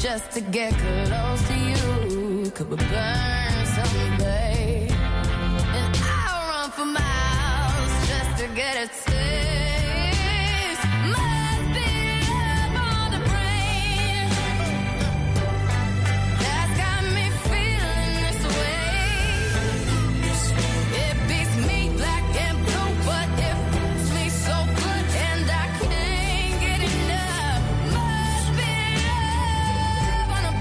just to get close to you. Could we burn someday? And I'll run for miles just to get a taste. Must be love on the brain that's got me feeling this way. It beats me black and blue, but it feels me so good and I can't get enough. Must be love on the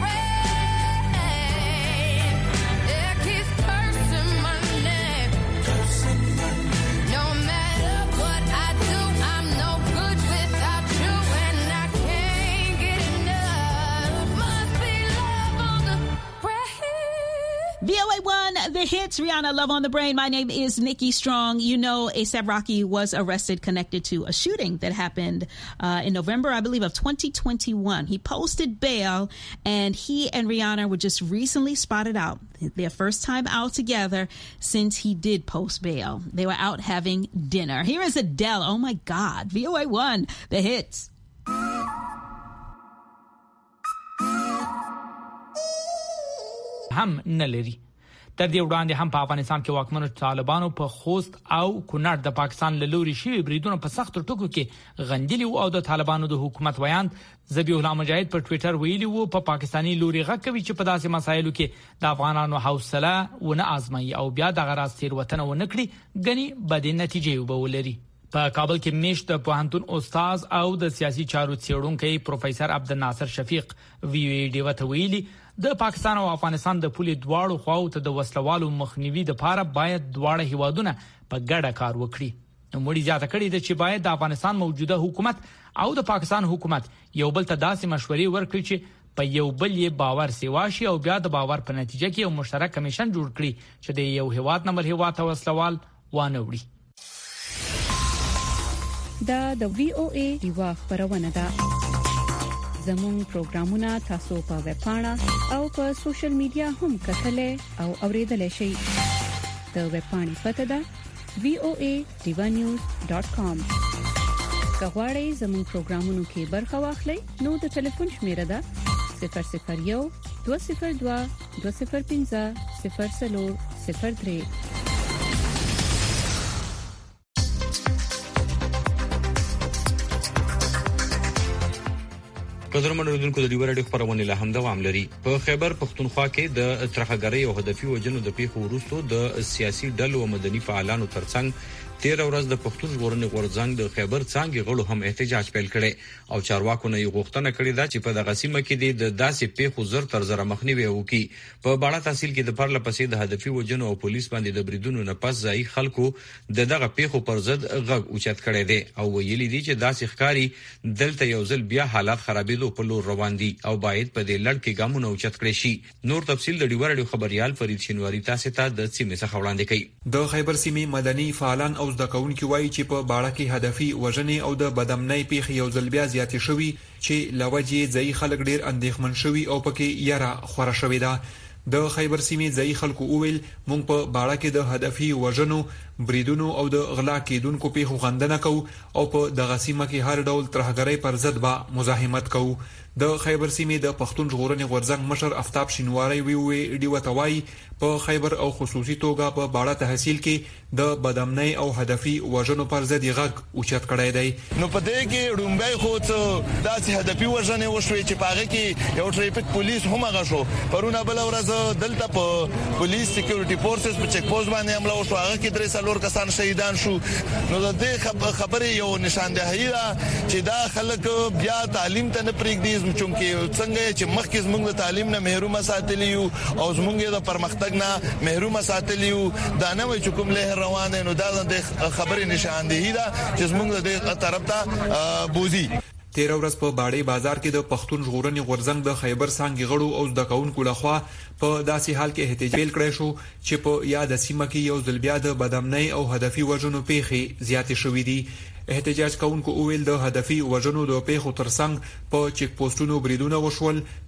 brain. It keeps cursing my name. No matter what I do, I'm no good without you, and I can't get enough. Must be love on the brain. VOA1, The Hits, Rihanna, Love on the Brain. My name is Nikki Strong. You know, A$AP Rocky was arrested connected to a shooting that happened in November, I believe, of 2021. He posted bail, and he and Rihanna were just recently spotted out. Their first time out together since he did post bail. They were out having dinner. Here is Adele. Oh, my God. VOA1, The Hits. هم نه لري. تر دې وړاندې هم په افغانستان کې واکمنو طالبانو په خوست او کونړ د پاکستان له لوري شوي بریدونه په سختو ټکو کې غندلي او د طالبانو د حکومت ویاند ذبیح الله مجاهد په ټوئیټر ویلي وو په پاکستاني لوري غږ کوي چې په داسې مسایلو کې د افغانانو حوصله ونه آزمایي او بیا د غراض تیروتنه ونه کړي غني بدې نتیجې وبولري. په کابل کې میشت د پوهنتون استاد او د سیاسي چارو څېړونکو پروفیسور عبدالناصر شفیق وی ډی ویلي د پاکستان او افغانستان د پولې دواړو خواو ته د وسلوالو مخنیوي لپاره باید دواړه هیوادونه په ګډه کار وکړي. نوموړي زیاته کړې ده چې باید د افغانستان موجوده حکومت او د پاکستان حکومت یو بل ته داسې مشورې ورکړي چې په یو بل یې باور سیوا شي او بیا د باور په نتیجه کې یو مشترک کمیشن جوړ کړي چې د یو هیواد نه بل هیواد ته وسلوال وانه وړي. دا د VOA دیوا خبرونه ده. زموږ پروګرامونه تاسو په ویب پاڼه او په سوشل میډیا هم کتلې او اوریدلې شئ. د ویب پاڼې پته ده voadivanews.com. کغواړئ زموږ پروګرامونو کې برخه واخلئ نو د ټلیفون شمیره ده 001 202 205 0403. قدرمن اوریدونکو د دې ورډ خبرونه له هم دوام لري. په خیبر پختونخوا کې د ترخګرۍ او هدفي وجنو د پیښو وروسته د سیاسي ډلو او مدني فعالانو ترڅنګ 13 ورځ د پښتون ژغورنې غورځنګ د خیبر څنګه غړو هم احتجاج پیل کړي او چارواکو نه یو غوښتنه کړې ده چې په دغه سیمه کې د داسې پیښو زر تر زر مخنیوي وکړي. په باړه تحصیل کې د پرله پسې د هدفي وجنو او پولیس باندې د بریدونو نه پس ځای خلکو دغه پیښو پر ضد غږ اوچت کړي دي او ویلي دي چې داسې ښکاری دلته یو ځل بیا حالات خرابېدو په لور روان دي او باید په دې لړ کې ګامونه اوچت کړي شي. نور تفصیل د ډیوړ خبريال فرید شینواری تاسو ته د سیمې څخه وړاندې کوي. د خیبر سیمې مدني فعالان او ځدکونکو وایي چې په باړه کې هدفي وژنې او د بدامنۍ پیښې یو ځل بیا زیاتې شوي چې لوجې ځای خلک ډیر اندېښمن شوي او پکې یاره خوره شوې ده. د خیبر سیمې ځای خلکو اویل مونږ په باړه کې د هدفي وژنو بریدونو او د غلا کېدونکو پیښو غندنه کوو او په دغه سیمه کې هر ډول ترهګرۍ پر ضد به مزاحمت کوو. د خیبر سیمې د پښتون ژغورنې غورځنګ مشر افتاب شینواری وی ډی وتوای په خیبر او خصوصي توګه په باړه تحصیل کې د بدامنۍ او هدفي وژنو پر ضد غږ اوچت کړی دی. نو په دې کې رومبای خو داسې هدفي وژنې وشوي چې پاغه کې یو ټریفیک پولیس هم هغه شو پرونه بل ورځ دلته په پولیس سکیورټي فورسز په چک پوسټ باندې حمله وشو هغه کې 3 کسان شهیدان شو. نو د دې خبرې یو نشاندهي ده چې دا خلک بیا تعلیم ته نه پریږدي چونکه څنګه چې مخکې زموږ د تعلیم نه محروم ساتلی او زموږ د پرمختګ نه محروم ساتلی دا نه وي چې کوم له روانه نو دا د خبرې نشاندهي ده چې زموږ د طرف ته بوزي. 13 ورځ په باړې بازار کې د پښتون ژغورنې غورځنګ د خیبر څنګه غړو او د کاونکو لخوا په داسې حال کې احتجاج کړی شو چې په یاد سیمه کې یو ځل بیا د بدامنۍ او هدفي وژنو پیښې زیاتې شوې دي. احتجاج کوونکو اویل د هدفي وژنو د پیښو ترڅنګ په چک پوسټونو بریدونه وشول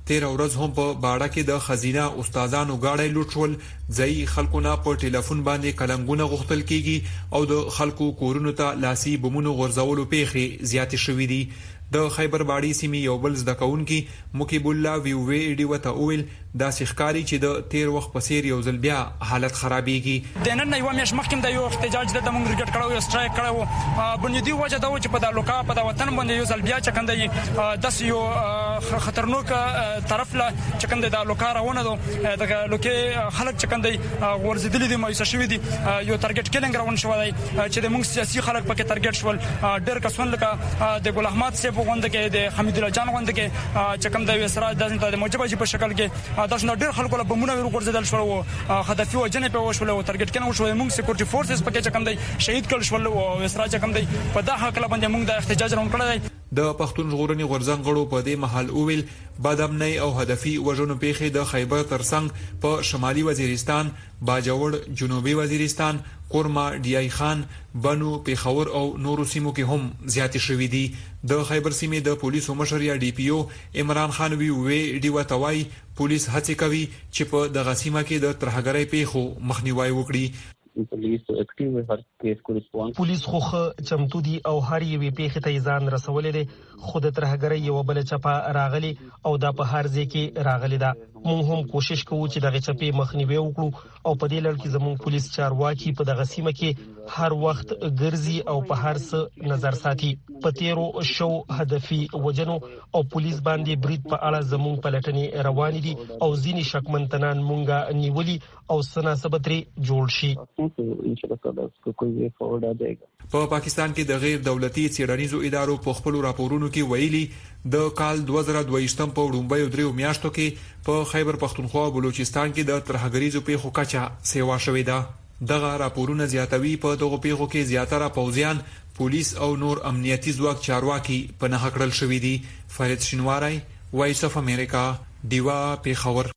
13 ورځ هم په باړه کې د خزینه استادانو گاډي لوټول، ځای خلکو نه په ټلیفون باندې کلنګونه غوښتل کیږي او د خلکو کورونو ته لاسي بمونو غورځولو پیښې زیات شوې دي. د خیبر باړی سیمې یو بل زدکونکي مکیب الله وی ډی وته اول دا سخکاری چې د 13 وخت په سیر یو ځل بیا حالت خرابېږي. د نن یو میاش مخکې د یو احتجاج د موږ ریګټ کړو، یو سټرایک کړو، بنیادی وجه دا و چې په د لوکا په د وطن باندې یو ځل بیا چکندې داس یو خطرناک طرف لا چکندې د لوکا راونه د لوکې خلک چکندې ورزيدلې دي، مایوسه شوې دي، یو ټارګټ کیلنګ راون شو دی چې د موږ سیاسي خلک پکې ټارګټ شول. ډېر کسون لکه د ګل احمد سیب غونډه کې، د حمید الله جان غونډه کې چکم د وسرا د موجبه په شکل کې دا څنګه ډېر خلکو له بمونه ورغورځدل شو او هدفي وجنه په وشول او ټارګټ کنه وشو. موږ سکیورټي فورسز پکې چکم دی شهید کړل شو او وسرا چکم دی په دا حق لا باندې موږ د احتجاج روان کړل. د پښتون ژغورنې غورځنګ غړو په دې محل اویل بادامنۍ او هدفي وژنو پیښې د خیبر ترڅنګ په شمالي وزیرستان، باجوړ، جنوبي وزیرستان، کورما، ډیای خان، بنو، پیښور او نورو سیمو کې هم زیات شوې دي. د خیبر سیمې د پولیسو مشر یا ډي پی او عمران خان وی ډی وتوای پولیس هڅه کوي چې په دغه سیمه کې د ترهګرۍ پیښو مخنیوي وکړي. پولیس خو چمتو دي او هر یوې پیښې ته ځان رسولې دي، خود ترهګرۍ یو بل چپا راغلي او دا په هر ځای کې راغلي ده. موږ هم کوشش کوو چې دغه چپې مخنیوي وکړو او په دې لړ کې زموږ پولیس چارواکي په دغه سیمه کې هر وخت ګرځي او په هر څه نظر ساتي. په 13 شو هدفي وجنو او پولیس باندې برید په اړه زموږ پلټنې روان دي او ځینی شکمنتنان مونږه نیولي او سناسبتري جوړ شي. په پاکستان کې د غیر دولتي څېړنیزو ادارو په خپل راپورونو کې ویلي د کال 2022 په وړاندې 3 میاشتو کې په خیبر پختونخوا او بلوچستان کې د ترهګریزو پیښو کچا سیوا شوې ده. دغه راپورونه زیاتوي په دغه پیښو کې زیاتره پوځیان، پولیس او نور امنیتي ځواک چارواکي په نه کړل شوې دي. فرید شینواری، وایس اف امریکا، دیوا، پیښور.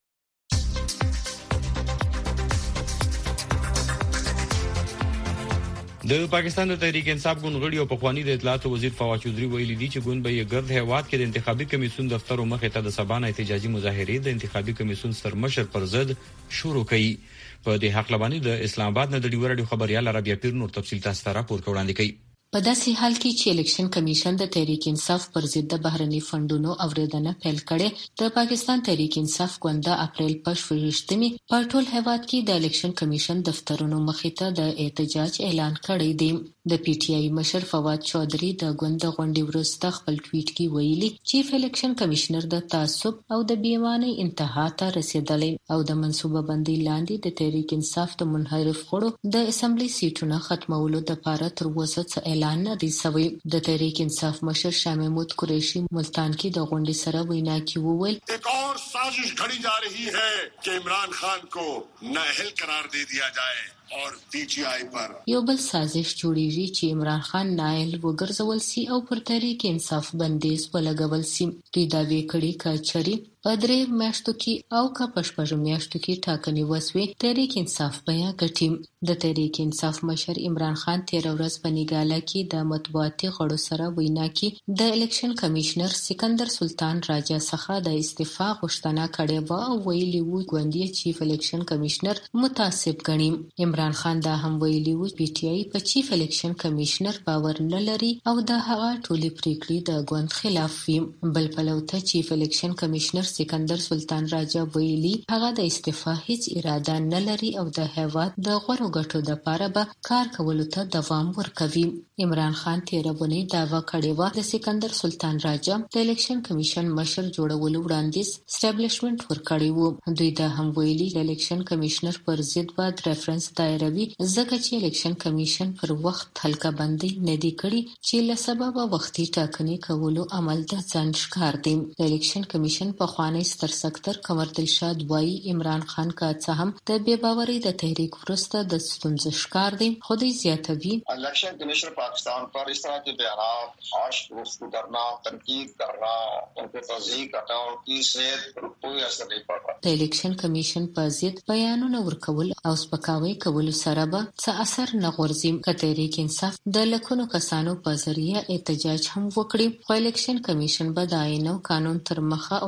د پاکستان د تحریک انصاف ګوند غړي او پخوانی د اطلاعات وزیر فواد چودھری ویلي دي چې ګوند به یې ګرد هیواد کې د انتخابي کمیسیون دفتر مخې ته د سبانه احتجاجي مظاهرې د انتخابي کمیسیون سرمشر پر ضد شروع کړي. په دې حق لبانې د اسلام آباد نه د ډیورډ خبريال عربیا پیر نور تفصیل تاسو ته راپور وړاندې کوي. په داسې حال کې چې الیکشن کمیشن د تحریک انصاف پر ضد د بهرني فندونو اوریدنه پیل کړي، د پاکستان تحریک انصاف ګوند د اپریل په 28مې په ټول هیواد کې د الیکشن کمیشن دفترونو مخې ته د احتجاج اعلان کړی دی. د پی ټی آی مشر فواد چودھری د ګوند د غونډې وروسته خپل ټویټ کې ویلي چیف الیکشن کمشنر د تعصب او د بیمانۍ انتها ته رسیدلی او د منصوبه بندۍ لاندې د تحریک انصاف د منحرف غړو د اسمبلی سیټونو ختمولو لپاره تر اوسه څه اعلان نه دی شوی. د تحریک انصاف مشر شاه محمود قریشی ملتان کې د غونډې سره وینا کې وویل ایک اور سازش گھڑی جا رہی ہے کہ عمران خان کو نااہل قرار دے دیا جائے اور پی ٹی آئی پر یو بل سازش جوړیږي چې عمران خان نااهل وګرځول سي او پر تحریک انصاف بندیز ولګول سي. دوی دعوی کړي کچري په 3 میاشتو کې او که په 6 میاشتو کې ټاکنې وسوي تحریک انصاف بیا ګټي. د تحریک انصاف مشر عمران خان 13 ورځ په نیګاله کې د مطبوعاتي غړو سره وینا کې د الیکشن کمشنر سکندر سلطان راجا څخه د استعفا غوښتنه کړې و او ویلي و ګوندي چیف الیکشن کمشنر متعصب ګڼي. عمران خان دا هم ویلي و پی ټی آی په چیف الیکشن کمشنر باور نه لري او د هغه ټولې پریکړې د ګوند خلاف وي. بل پلوته چیف الیکشن کمشنر سکندر سلطان راجا ویلي هغه د استعفا هیڅ اراده نه لري او د هیواد د غوړو ګټو لپاره به کار کولو ته دوام ورکوي. عمران خان 13 ونی داوا کړی و د سکندر سلطان راجا د الیکشن کمیشن مشر جوړولو وړاندیز اسټابلیشمنت ورکړی و. دوی دا هم ویلي د الیکشن کمیشنر پر ضد باید ریفرنس دایروي ځکه چې الیکشن کمیشن پر وخت حلقه بندي نه دی کړی چې له سببه وختي ټاکنې کولو عمل د ځان ښکار دی. د الیکشن کمیشن په خوانی ستر سکتر قمر دلشاد وایي عمران خان کا څه هم د بے باورۍ د تحریک وروسته د ستونزو ښکار دی. خو دوی زیاتوي الیکشن کمیشن پاکستان پر اس طرح کے بیانات خاص گفتگو کرنا، تنقید کرنا، ان کو تصدیق کرنا ان کی صحت پر کوئی اثر نہیں پڑ رہا. د الیکشن کمیشن په ضد بیانونه ورکول او سپکاوي کول سره به څه اثر نه غورځي. که تحریک انصاف د لکونو کسانو په ذریعہ احتجاج هم وکړي خو الیکشن کمیشن به د آئین او قانون تر مخه اوریدنې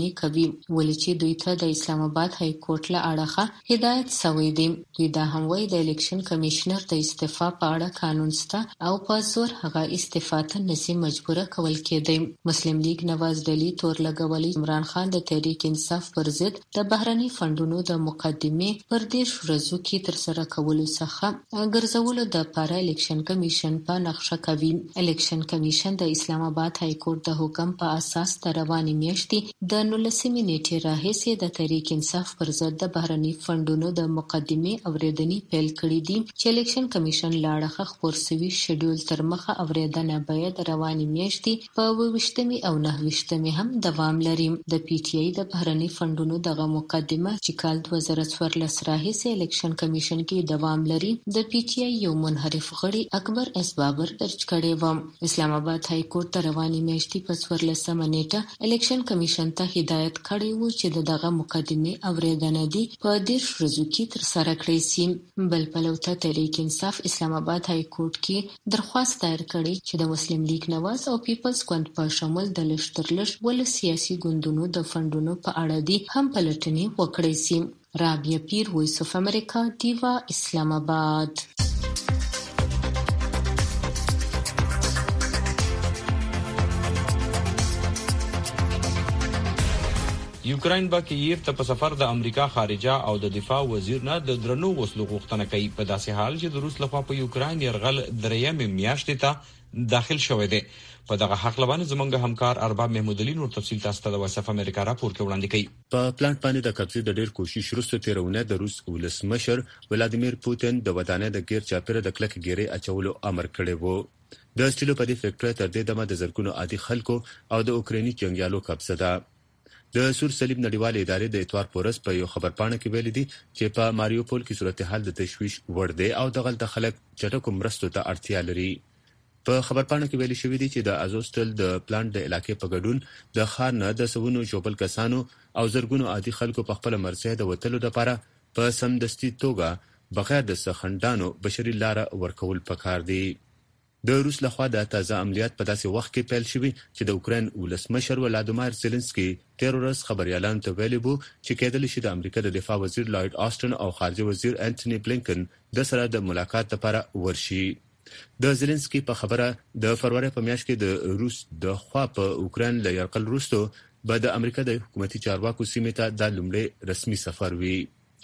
ارزیابي کوي ولې چې دوی ته د اسلام آباد های کورټ له اړخه هدایت شوی دی. دوی دا هم وایي د الیکشن کمیشنر د استعفا په اړه قانون شته او په زور هغه استعفا ته نشي مجبوره کول کېدی. مسلم لیگ نواز ډلی تور لګولي عمران خان د تحریک انصاف پر ضد د بهرني فندونو د مقدمې پر دې ورځو کې تر سره کولو څخه ګرځولو د پاره الیکشن کمیشن په نقشه کوي. الیکشن کمیشن د اسلام آباد های کورټ د حکم په اساس د روانې میاشتې د 19 نیټې راهیسې د تحریک انصاف پر ضد د بهرني فندونو د مقدمې اوریدنې پیل کړې دي چې الیکشن کمیشن لاړه خبر سوي شیډول تر مخه اوریدنه باید روانې میاشتې په 28 او 29 هم دوام لري. د پی ټی آی د بهرني فندونو دغه مقدمه چې کال 2014 راهیسې الیکشن کمیشن کې دوام لري د پی ټی آی یو منحرف غړي اکبر اس بابر درج کړی و. اسلام آباد های کورټ د روانې میاشتې په 14 نیټه الیکشن کمیشن ته هدایت کړی و چې دغه مقدمه اوریدنه دي په 10 ورځو کې تر سره کړی شي. بل پلو ته تحریک انصاف اسلام آباد های کورټ کې درخواست دایر کړی چې د مسلم لیگ نواز او پیپلز ګوند په شمول د لشترلش ول سیاسي ګوندونو د فندونو په اړه دي هم پلټنې وکړي شي. رابعه پیر، وایس اف امریکا، دیوا، اسلام آباد. یوکرين با کیف ته په سفر د امریکا خارجه او د دفاع وزیر نه د درنو وسلو غوښتنه کوي په داسې حال چې د روس لخوا په یوکرين يرغل درېیم میاشتې ته داخل شوې ده. په دغه حق لبانه زمونږ همکار ارباب محمود علي نور تفصیل تاسو ته د وایس اف امریکا راپور کې وړاندې کوي. په پلانټ باندې د قبضې د ډېر کوشش وروسته تیرونه د روس ولسمشر ولادیمیر پوتین د ودانۍ د غیر چاپیره د کلک ګیري اچولو امر کړی وو. د سټیلو په دې فیکټری تر دې دمه د زرګونو عادي خلکو او د اوکراني جنگیالو قبضه ده. د سور صلیب نړیوال ادارې د اتوار پورس په یو خبرپاڼه کې ویلي دي چې په ماریوپول کې صورتحال د تشویش وړ دی او د غلط خلک چټکو مرستو ته اړتیا لري. په خبرپاڼه کې ویلي شوی دی چې د ازوستل د پلانټ د علاقې په ګډون د خار نه د سونو جوبل کسانو او زرګونو عادي خلکو په خپل مرزه د وټلو لپاره په سمدستي توګه بغیر د سخندانو بشري لار ورکول پکار دي. د روس لخوا د تازه عملیات په داسې وخت کې پیل شوي چې د اوکرين ولسمشر ولادیمیر زيلنسکي تیرورس خبريالان ته ویلي وو چې کېدل شي د امریکا د دفاع وزیر لایډ آسټن او خارجه وزیر انټونی بلینکن د سره د ملاقات لپاره ورشي. د زيلنسکي په خبره د فروری په میاشت کې د روس د خوا په اوکرين له یرغل وروسته به د امریکا د حکومتي چارواکو سیمې ته د لومړي رسمي سفر وي.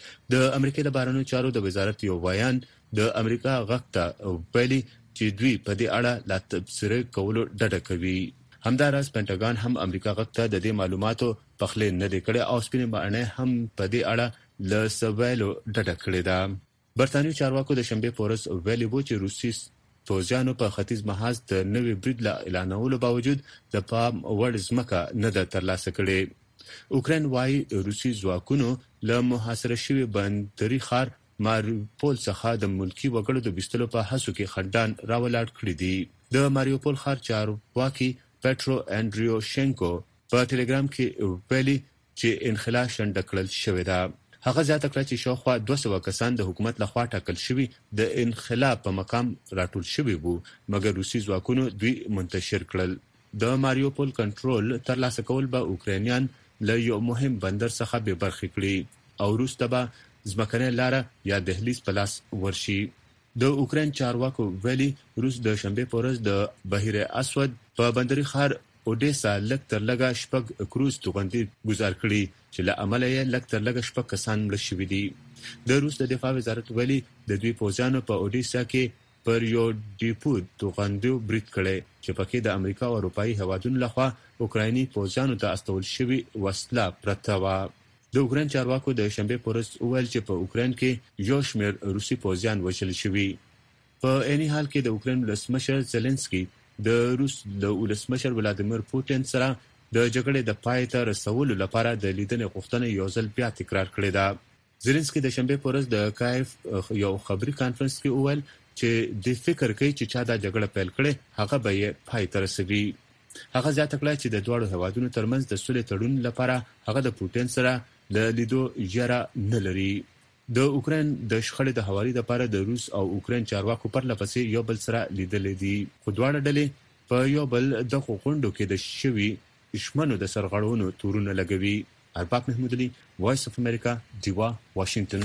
د امریکا د بهرنیو چارو د وزارت یو بیان د امریکا غږ ویلي چې دوی په دې اړه لا تبصره کولو ډډه کوي. همداراز پینټاګان هم امریکا غږ ته د دې معلوماتو پخلې نه دی کړې او سپینې باندې هم په دې اړه له سوالو ډډه کړې ده. برتانوي چارواکو د شنبه پورس ویلي وو چې روسي پوځیانو په ختیځ محاذ د نوې برید لا اعلانولو باوجود د پام وړ ځمکه نه ده ترلاسه کړې. اوکرين وايي روسي ځواکونو له محاصره شوی بندري خار ماریوپول څخه د ملکی وګړو د بيستلو په هڅو کې خندان راولاړ کړی دي. د ماریوپول خار چارواکي پټرو انډریوشنکو په ټلګرام کې ویلي چې انخلا شنډ کړل شوې ده. هغه زیاته کړه چې شاوخوا 200 کسان د حکومت لخوا ټاکل شوي د انخلا په مقام راټول شوي وو مګر روسي ځواکونو دوی منتشر کړل. د ماریوپول کنټرول ترلاسه کول به اوکرانیان له یو مهم بندر څخه به برخې کړي او روس ته به ځمکنۍ لاره یا دهلیز په لاس ورشي. د اوکرين چارواکو ویلي روس د شنبه پورز د بحیره اسود په بندري خار اودیسا لکتر لګا شپږ کروز توغندي گزار کړي چې له عمله یې لکتر لګا شپږ کسان مړ شوي دي. د روس د دفاع وزارت ویلي د دوی پوځیانو په اودیسا کې پر یو ډیپو توغندي برید کړي چې پکې د امریکا او اروپאי هوادونو لخوا اوکرایني پوځیانو ته استول شوی وسله پرته و. د اوکرين چارواکو د شنبه پورس ویل چې په اوکرين کې یو شمېر روسي پوځیان وژل شوي. په اني حال کې د اوکرين ولسمشر زيلنسکي د روس د ولسمشر ولادیمیر پوتین سره د جګړې د پای ته رسولو لپاره د لیدنې غوښتنه یو ځل بیا تکرار کړې ده. زيلنسکي د شنبه پورس د کایف یو خبري کانفرنس کې ویل چې د فکر کوي چې چا دا جګړه پیل کړي هغه به یې پای ته رسوي. هغه ځکه کړه چې د دوه هوادونو ترمنځ د سولې تړون لپاره هغه د پوتین سره د لیدو اجازه نه لري. د اوکرين د شخړې د حوالې لپاره د روس او اوکرين چارواکو پر لپسې یو بل سره لیدل دي. خو دواړه ډلې په یو بل د غونډو کې د شوي دشمنو د سرغړونو تورونه لګوي. ارباب محمود علي، وایس اف امریکا، دیوا، واشنگټن.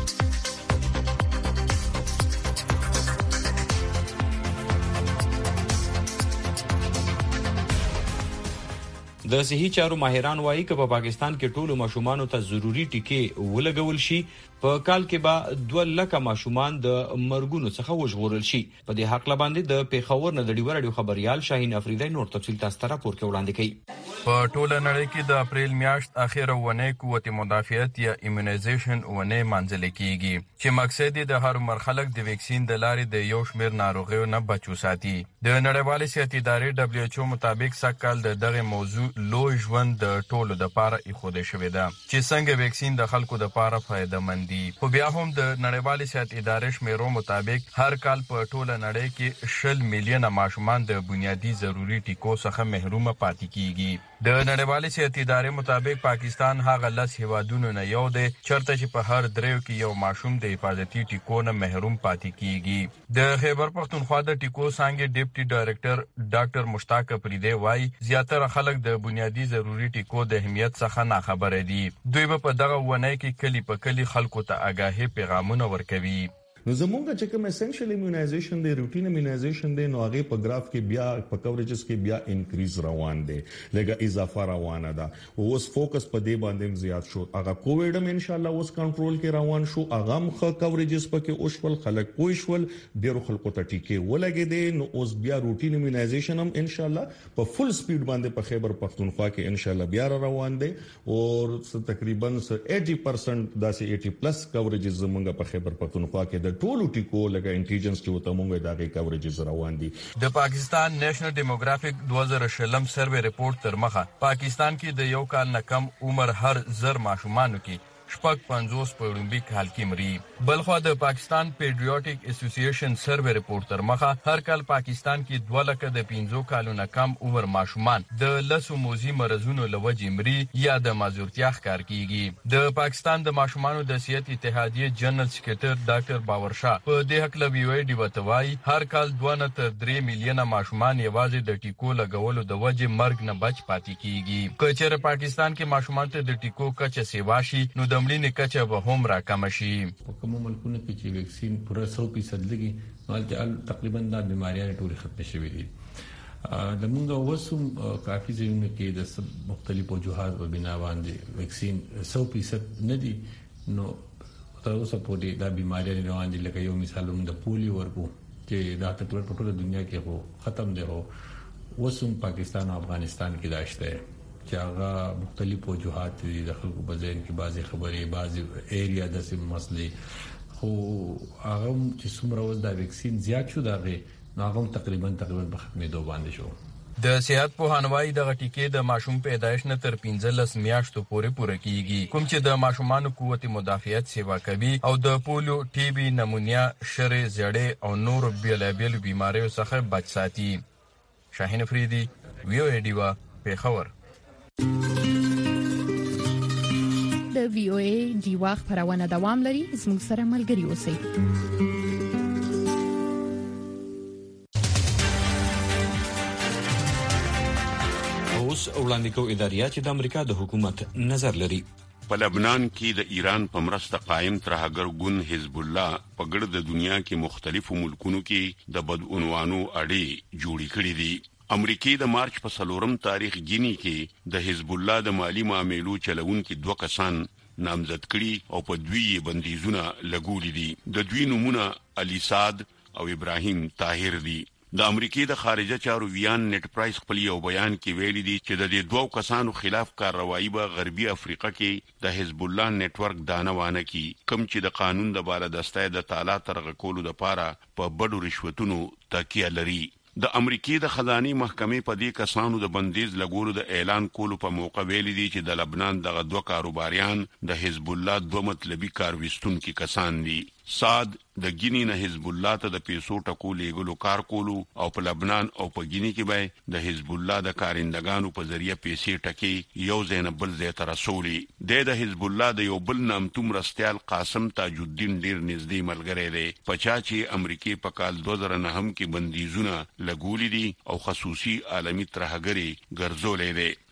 د صحي چارو ماهران وایي چې په پاکستان کې ټولو ماشومانو ته ضروری ټیکې ولګول شي. په کال کې به 2 لک ماشومان د مرګونو څخه وژغورل شي. په دې حق لباندې د پیښور نه د ډیور رادیو خبريال شاهین افریدی نور تفصیل تاسو ته راپور کې وړاندې کوي. په ټوله نړۍ کې د اپریل میاشت اخیره ونه قوت مدافعت یا ایمونایزیشن ونه منځل کیږي چې مقصد یې د هر مرحله د ویکسین د لارې د یو شمېر ناروغیو نه بچو ساتي. د نړیوالې صحت ادارې WHO مطابق سکهال دغه موضوع لوی ژوند د ټولو د پاره ایښودل شوې ده چې څنګه ویکسین د خلکو د پاره فائدمند دي. خو بیا هم د نړیوالې صحت ادارې شمیرو مطابق هر کال په ټوله نړۍ کې 10 میلیونه ماشومان د بنیادی ضروري ټیکو څخه محروم پاتې کیږي. د نړیوالې صحت ادارې مطابق پاکستان هغه 10 هیوادونو نه یو دی چرته چې په هر دریو کې یو ماشوم د حفاظتي ټیکو نه محروم پاتې کیږي. د خیبر پختونخوا د ټیکو څنګه ډیپټي ډایریکټر ډاکټر مشتاق افریدی وایي زیاتره خلک د بنیادی ضروري ټیکو د اهمیت څخه ناخبره دي. دوی په دغه ونه کې کلی په کلی خلکو ته آگاهي پیغامونه ورکوي. نو زمونږ چې کوم اسنشل ایمونایزیشن دی روټین ایمونایزیشن دی نو هغه په گراف کې بیا په کوریجز کې بیا انکریز روان دی لکه اضافه روانه ده. اوس فوکس په دې باندې زیات شو. هغه کووډ هم ان شاء الله اوس کنټرول کې روان شو. هغه مخه کوریجز پکې اوشول خلک پوښول ډیرو خلکو ته ټیکې ولګې دي. نو اوس بیا روټین ایمونایزیشن هم ان شاء الله په فل سپیډ باندې په خیبر پختونخوا کې ان شاء الله بیا روان دی او تقریبا 80% داسې 80+ کوریجز زمونږ په خیبر پختونخوا کې ټولو ټیکو لکه انټیجنس چې وته مونږه دغه کوریجز روان دي. د پاکستان نېشنل ډیموګرافیک 2016 سروې رپورت تر مخه پاکستان کې د یو کال نه کم عمر هر 10 ماشومانو کې 50 په لومبي کال کې مري. بلخو د پاکستان پیډریاټک اسوسییشن سروې رپورت تر مخه هر کال پاکستان کې 2 لک د 15 کالو نه کم عمر ماشومان د لسو موزي مرزونو لوجې مري یا د مازورتیا ښکار کیږي. د پاکستان د ماشومانو د صحت اتحادیه جنرال سکریټر ډاکټر باورشاه په دې حق لوي دی وتوای هر کال 2 نه تر 3 میلیونه ماشومان یوازې د ټیکو لګولو د وجې مرګ نه بچ پاتې کیږي. کچېر پاکستان کې ماشومان ته د ټیکو کچه سیواشي نو د مړینې کچه به هم راکم شي. په کومو ملکونو کې چې ویکسین پوره 100% لګي نو تقریبا د بیماریانو ټول ختم شوي دي. د موږ وسوم کافي ځایونه کې د مختلفو وجوهات په بنا باندې ویکسین 100% نه دي نو تر اوسه پورې د بیماریانو روان دي. لکه یو مثال هم د پولیو ورکو چې دا تقریبا په ټوله دنیا کې هو ختم دی. هو وسوم پاکستان او افغانستان کې داشته چې هغه مختلف وجوهات دي د خلکو په ذهن کې بعضي خبرې بعضي ایریا د سیم مسلې خو هغه چې څومره وز د ویکسین زیات شو دغه هغه تقریبا په ختمېدو باندې شو. د صحت پوهانوای د غټیکې د ماشوم پیدایش نه تر 15 میاشتو پورې پوره کیږي کوم چې د ماشومانو قوت مدافعت سیوا کوي او د پولیو ټي بي نمونیا شری زړې او نور بیلابل بیماریو څخه بچ ساتي. شاهین افریدی ویو ایډیوا پیښور. د وی او ای دیوا خبرونه دوام لري. زموږ سره ملګري اوسئ. اوس وړاندې کوو اداریات چې د امریکا د حکومت نظر لري. په لبنان کې د ایران په مرسته قائم ترهګر ګوند حزب الله په ګرد د دنیا کې مختلفو ملکونو کې د بدعنوانو اړې جوړې کړې دي. امریکای د مارچ په 4 تاریخ ګینی کې د حزب الله د مالی معاملو چلونکو 2 کسان نامزد کړي او په دوی بندیزونه لګولې دي. د دوی نمونه علي صاد او ابراهیم طاهر دي. د امریکای د خارجه چارو ویان نت پرایس خپل یو بیان کې ویلي دي چې د دې 2 کسانو خلاف کارروایي به غربي افریقا کې د حزب الله نتورک دانوانه کی کم چې د قانون د بالادستۍ د تعالی ترغه کولو لپاره په بډو رشوتونو تکیه لري. د امریکای د خزاني محکمې په دې کسانو د بندیز لګولو د اعلان کولو په موقع ویلي دي چې د لبنان دغه 2 کاروباریان د حزب الله 2 مطلبي کارويستونکو کسان دي. صاد د ګینی نه حزب الله ته د پیسو ټکول یګلو کار کولو او په لبنان او په ګینی کې به د حزب الله د کارندګانو په ذریعہ پیسې ټکی یو زین بل زې تر رسولي. د حزب الله د یو بل نام توم رستیال قاسم تاج الدین ډیر نږدې ملګری دی. پچا چې امریکای په کال 2009 کې بندیزونه لګولې دي او خصوصي عالمي ترهګری ګرځولې دي.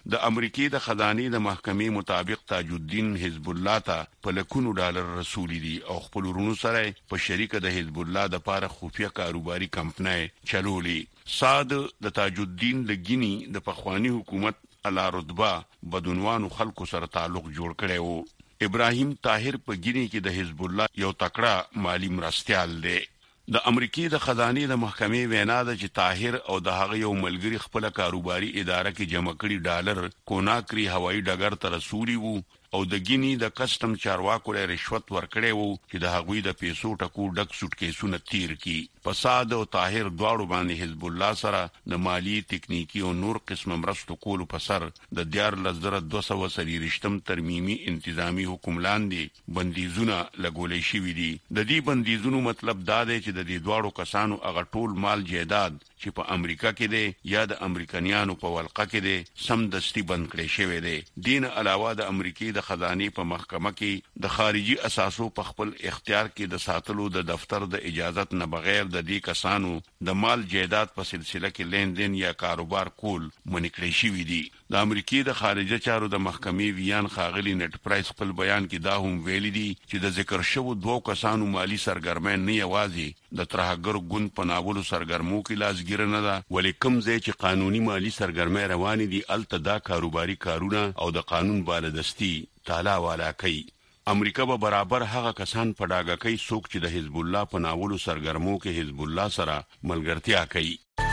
د امریکای د خزانه د محکمې مطابق تاج الدین حزب الله ته په لکونو ډالر رسولي دي او خپل ورونو سره په شریکه د حزب الله د لپاره خفیه کاروباري کمپنۍ چلولي. صاد د تاج الدین لګینی د پخوانی حکومت اعلی رتبه بدونوانو خلکو سره تعلق جوړ کړي وو. ابراهیم طاهر په ګینی کې د حزب الله یو تکړه مالی مرستيال دی. د امریکای د خزانه د محکمې وینا ده چې طاهر او د هغه یو ملګری خپل کاروباري اداره کې جمع کړي ډالر کوناکری هوایي ډګر ته رسولي وو او د ګینی د کسٹم چارواکو له رشوت ورکړې وو چې د هغوی د پیسو ټکو ډک سوټکیسونه تیر کی. فساد او طاهر دواړو باندې حزب الله سره د مالی ټکنیکی او نور قسم مرستو کولو په سر د 14230 ترمیمی انتظامی حکم لاندې بندیزونه لګولې شوې دي. د دې بندیزونو مطلب دا دی چې د دې دواړو کسانو هغه ټول مال جیداد چې په امریکا کې دی یا د امریکایانو په ولقه کې دی سم دستی بند کړي شوی دی. دین علاوه د امریکای د خزانه په محکمه کې د خارجي اساسو په خپل اختیار کې د ساتلو د دفتر د اجازت نه بغیر د دې کسانو د مال جیداد په سلسله کې لیندین یا کاروبار کول منکړي شوی دی. د امریکای د خارجه چارو د محکمې ویان خاغلی نت پرایس خپل بیان کې دا هم ویلي دي چې د ذکر شوو دوه کسانو مالی سرګرمۍ نه یوازې د ترهګر ګوند په ناولو سرګرمو کې لاسګیر نه ده ولې کوم ځای چې قانوني مالی سرګرمۍ روان دي الته دا کاروباري کارونه او د قانون بالادستی تعالی والا کوي. امریکا به برابر هغه کسان په ډاګه کوي څوک چې د حزب الله په ناولو سرګرمو کې حزب الله سره ملګرتیا کوي.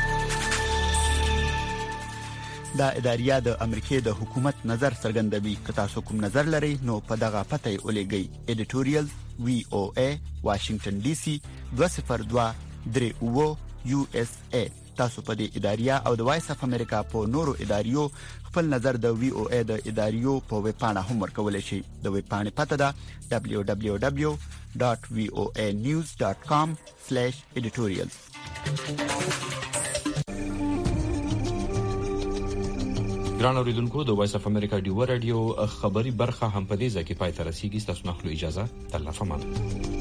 دا اداریه د امریکای د حکومت نظر څرګندوي. که تاسو کوم نظر لرئ نو په دغه پته یې ولېږئ. editorial VOA Washington DC 20238 USA. تاسو په دې اداریه او د وایس اف امریکا په نورو اداریو خپل نظر د VOA د اداریو په ویب پاڼه هم ورکولی شئ. د ویب پاڼې پته ده www.voanews.com/editorials. ګران اوریدونکو د وایس اف امریکا ډیو رادیو خبری برخه هم په دې ځکه پای ته رسیدي. تاسو نه خلو اجازه تر لا فهمه.